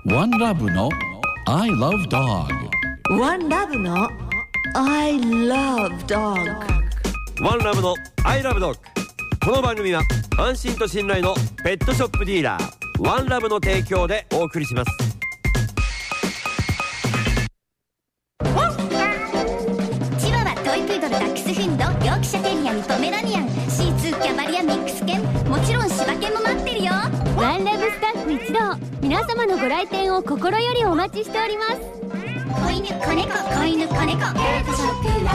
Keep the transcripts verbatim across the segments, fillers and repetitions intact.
ワンラブの I love dog。 ワンラブの I love dog。 ワンラブの I love dog。 この番組は安心と信頼のペットショップディーラーワンラブの提供でお送りします。 チワワ、トイプードル、ダックスフンド、ヨークシャテリアン、ポメラニアン、シーツー、キャバリア、ミックス犬、もちろん柴犬も待ってるよ。 ワンラブスタッフ一同、皆様のご来店を心よりお待ちしております。 子犬、子猫、子犬、子猫、ペットショップワンラ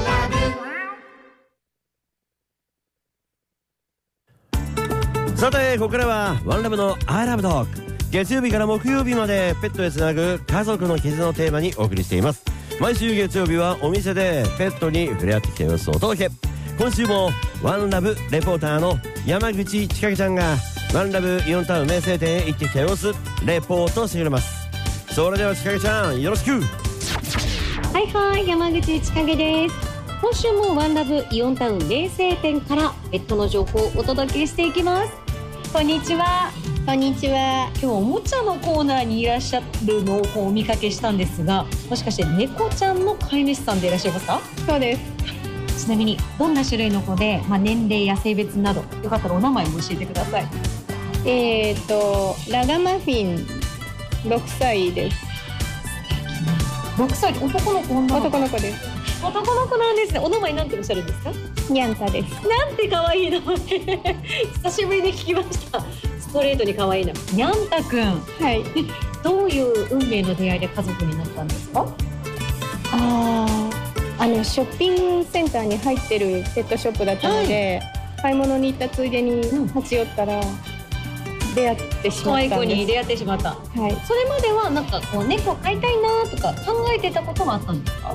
ブ。さて、ここからはワンラブの I love dog。 月曜日から木曜日までペットへつなぐ家族の絆のテーマにお送りしています。毎週月曜日はお店でペットに触れ合ってきた様子をお届け。今週もワンラブレポーターの山口千景ちゃんがワンラブイオンタウン名声店へ行ってきた様子レポートしてくれます。それでは千景ちゃん、よろしく。 はいはい、山口千景です。今週もワンラブイオンタウン名声店からペットの情報をお届けしていきます。こんにちは。こんにちは。今日おもちゃのコーナーにいらっしゃるのをお見かけしたんですが、もしかして猫ちゃんの飼い主さんでいらっしゃいますか？ そうです。 ちなみにどんな種類の子で、まあ、年齢や性別などよかったらお名前も教えてください。 えーとラガマフィンろくさいです。 ろくさい、男の子女の子？ 男の子です。 男の子なんですね。お名前なんておっしゃるんですか？ ニャンタです。 なんて可愛い名前久しぶりに聞きました。ストレートに可愛いな。ニャンタくん、 はい。 どういう運命の出会いで家族になったんですか？ ああ、あのショッピングセンターに入ってるペットショップだったので、はい、買い物に行ったついでに立ち寄ったら、うん、出会ってしまったんです。 可愛い子に出会ってしまった。はい。それまではなんかこう猫飼いたいなとか考えてたこともあったんですか？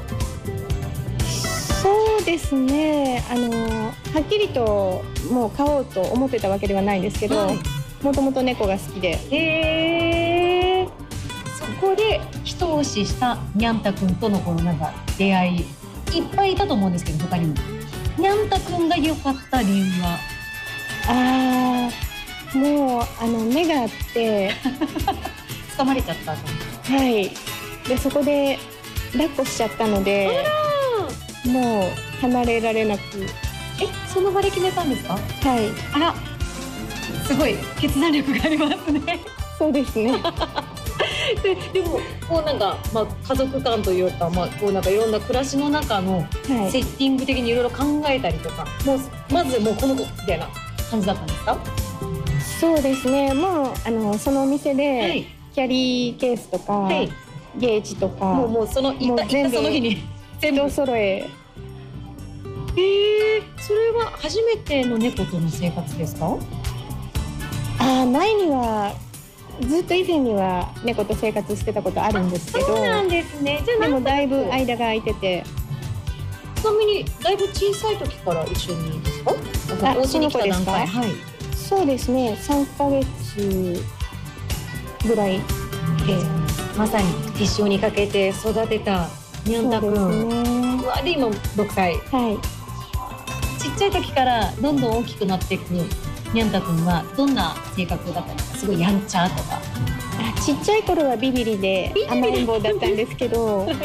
そうですね、あのはっきりともう飼おうと思ってたわけではないんですけど、はい、もともと猫が好きで、 へー、そこで一押ししたニャンタくんとのこのなんか出会いいっぱいいたと思うんですけど、他にもニャンタくんが良かった理由は？ あー、もうあの目があって掴まれちゃった。 はい。でそこで抱っこしちゃったので、もう離れられなく。 え、その場で決めたんですか？ はい。 あら、すごい決断力がありますね。 そうですね。 で, でもこうなんか、まあ、家族間というか、まあ、こうなんかいろんな暮らしの中のセッティング的にいろいろ考えたりとか、はい、もうまずもうこの子みたいな感じだったんですか？ そうですね。もうあのそのお店で、はい、キャリーケースとか、はい、ゲージとか、 もうもうその行った行ったその日に全部揃え。 えー、それは初めての猫との生活ですか？ あ、前にはずっと以前には猫と生活してたことあるんですけど。 そうなんですね。じゃあでもだいぶ間が空いてて。 ちなみにだいぶ小さい時から一緒にですか？ あ、お家に来た段階。 はい。 そうですね。さんかげつぐらいで、 まさに手塩にかけて育てたニャンタくん。そうですね。うわ、で今ろくさい。 はい。 ちっちゃい時からどんどん大きくなっていくニャンタくんはどんな性格だったんですか？すごいやんちゃとか。 あ、ちっちゃい頃はビビリで甘えん坊だったんですけど、はい、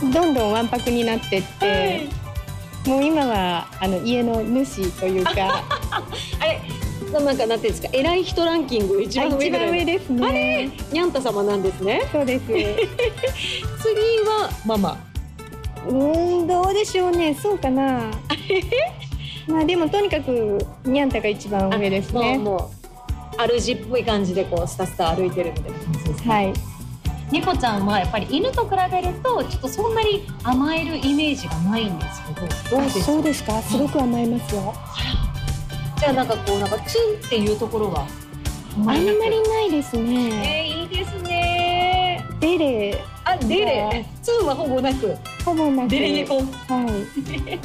どんどんわんぱくになってって、はい、もう今はあの家の主というかあれなんかなんていうんですか、偉い人ランキング一番上ぐらい。 一番上ですね。 あれニャンタ様なんですね。 そうです。次はママ。 うーん、どうでしょうね。そうかな。まあでもとにかくニャンタが一番上ですね。 もう、もう主っぽい感じでこうスタスタ歩いてるみたいな感じですね。 はい。 猫ちゃんはやっぱり犬と比べるとちょっとそんなに甘えるイメージがないんですけど、どうですか？ そうですか。すごく甘えますよ。 じゃあなんかこうなんかツンっていうところはあんまりないですね。 えー、いいですね。 デレ。 あ、デレ。ツンはほぼなく。 ほぼなく。 デレ猫。 はい。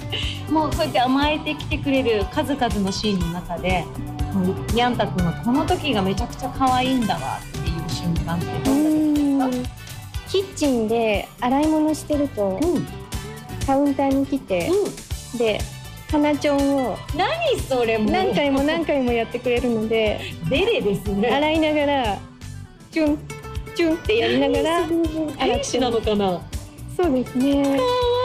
もうそうやって甘えてきてくれる数々のシーンの中で、ニャンタくんはこの時がめちゃくちゃ可愛いんだわっていう瞬間ってどんな時ですか？ キッチンで洗い物してると、うん、カウンターに来て、うん、で花ちょんを何それも何回も何回もやってくれるのでデレですね。 洗いながらチュンチュンってやりながら天使なのかな。 そうですね。 かわいい。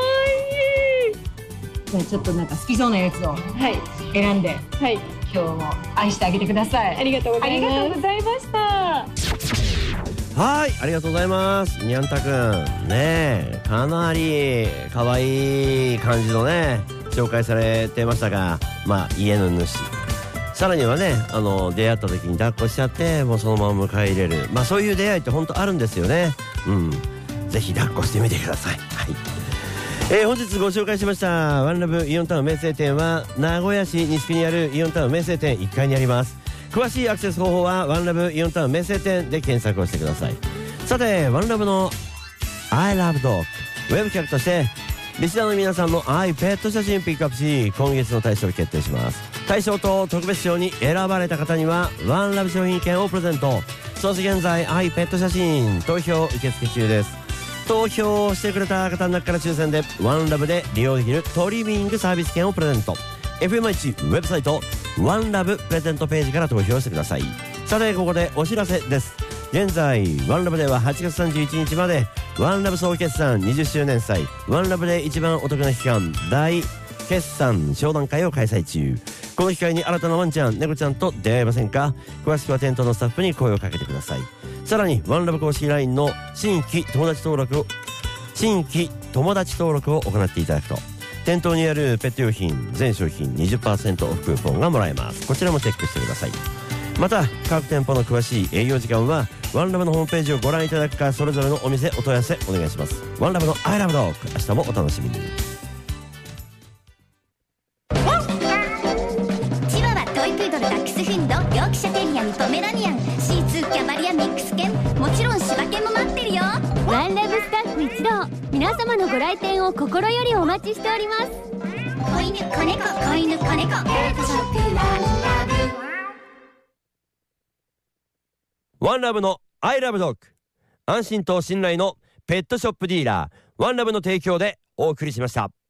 じゃあちょっとなんか好きそうなやつをはい選んではい、 今日も愛してあげてください。 ありがとうございます。 ありがとうございました。 はい、ありがとうございます。にゃんたくんねえ、かなり可愛い感じのね紹介されてましたが、まあ家の主、さらにはね、あの出会った時に抱っこしちゃってもうそのまま迎え入れる、まあそういう出会いって本当あるんですよね。うん、ぜひ抱っこしてみてください。はい、えー、本日ご紹介しましたワンラブイオンタウン名声店は名古屋市西区にあるイオンタウン名声店いっかいにあります。詳しいアクセス方法はワンラブイオンタウン名声店で検索をしてください。さて、ワンラブの I love dog ウェブ企画としてリスナーの皆さんの愛ペット写真ピックアップし、今月の大賞を決定します。大賞と特別賞に選ばれた方にはワンラブ商品券をプレゼント。そして現在愛ペット写真投票受付中です。投票してくれた方の中から抽選でワンラブで利用できるトリミングサービス券をプレゼント。 エフエムエイチ ウェブサイトワンラブプレゼントページから投票してください。さて、ここでお知らせです。現在ワンラブでははちがつさんじゅういちにちまでワンラブ総決算にじゅっしゅうねん祭ワンラブで一番お得な期間大決算商談会を開催中。この機会に新たなワンちゃん猫ちゃんと出会えませんか？詳しくは店頭のスタッフに声をかけてください。さらにワンラブ公式 ライン の新規友達登録を新規友達登録を行っていただくと店頭にあるペット用品全商品 にじゅっパーセント オフクーポンがもらえます。こちらもチェックしてください。また各店舗の詳しい営業時間はワンラブのホームページをご覧いただくか、それぞれのお店お問い合わせお願いします。ワンラブの I love dog、 明日もお楽しみに。 チワワ、トイプードル、ダックスフンド、ヨークシャテリアン、ポメラニアン、シーツー、キャバリア、ミックス犬、もちろん柴犬も待ってるよ。 ワンラブスタッフ一同、皆様のご来店を心よりお待ちしております。 子犬、子猫、子犬、子猫、ペットショップワンラブ。 ワンラブの I love dog、 安心と信頼のペットショップディーラーワンラブの提供でお送りしました。